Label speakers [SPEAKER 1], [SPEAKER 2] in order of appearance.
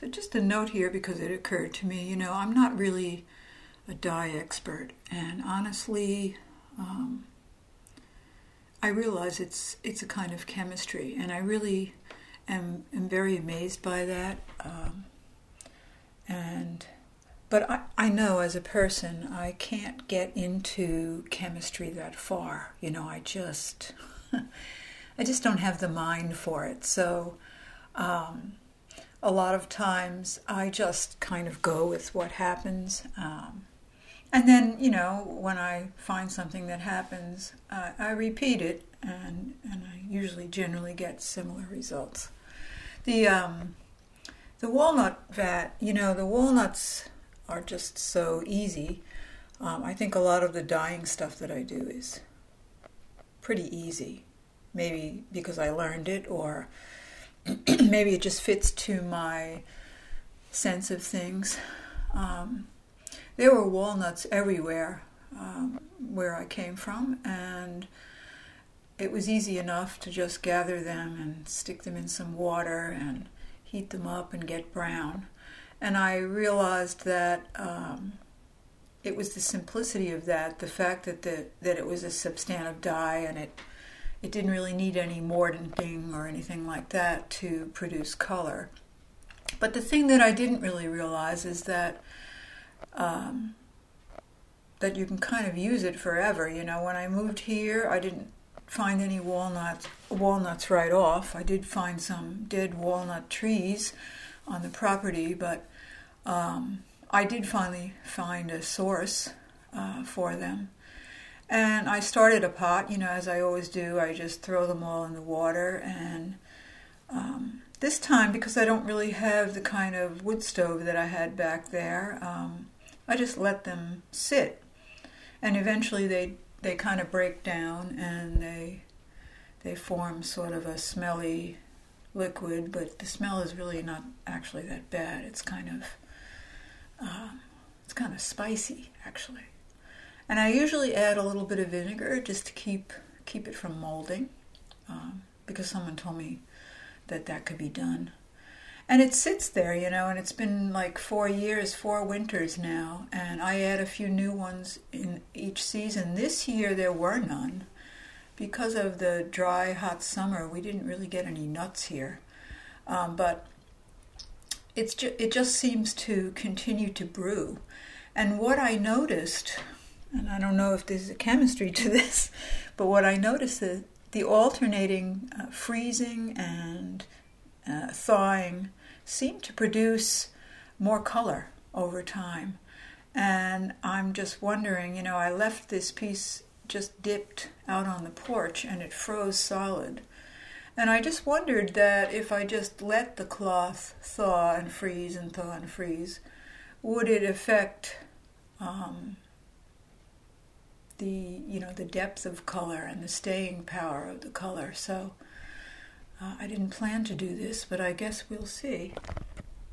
[SPEAKER 1] So just a note here because it occurred to me, I'm not really a dye expert, and honestly, I realize it's a kind of chemistry, and I really am very amazed by that. But I know as a person I can't get into chemistry that far. I just I just don't have the mind for it. So a lot of times I just kind of go with what happens. And then, when I find something that happens, I repeat it, and I usually generally get similar results. The walnut vat, the walnuts are just so easy. I think a lot of the dyeing stuff that I do is pretty easy. Maybe because I learned it, or maybe it just fits to my sense of things. There were walnuts everywhere where I came from, and it was easy enough to just gather them and stick them in some water and heat them up and get brown. And I realized that it was the simplicity of that, the fact that it was a substantive dye, and it didn't really need any mordant or anything like that to produce color. But the thing that I didn't really realize is that that you can kind of use it forever. When I moved here, I didn't find any walnuts right off. I did find some dead walnut trees on the property, but I did finally find a source for them. And I started a pot, as I always do. I just throw them all in the water, and this time, because I don't really have the kind of wood stove that I had back there, I just let them sit. And eventually they kind of break down, and they form sort of a smelly liquid, but the smell is really not actually that bad. It's kind of spicy, actually. And I usually add a little bit of vinegar just to keep it from molding, because someone told me that could be done. And it sits there, and it's been like 4 winters now, and I add a few new ones in each season. This year there were none. Because of the dry, hot summer, we didn't really get any nuts here. But it just seems to continue to brew. And what I noticed, and I don't know if there's a chemistry to this, but what I noticed is the alternating freezing and thawing seemed to produce more color over time. And I'm just wondering, I left this piece just dipped out on the porch and it froze solid. And I just wondered that if I just let the cloth thaw and freeze and thaw and freeze, would it affect the depth of color and the staying power of the color. So I didn't plan to do this, but I guess we'll see.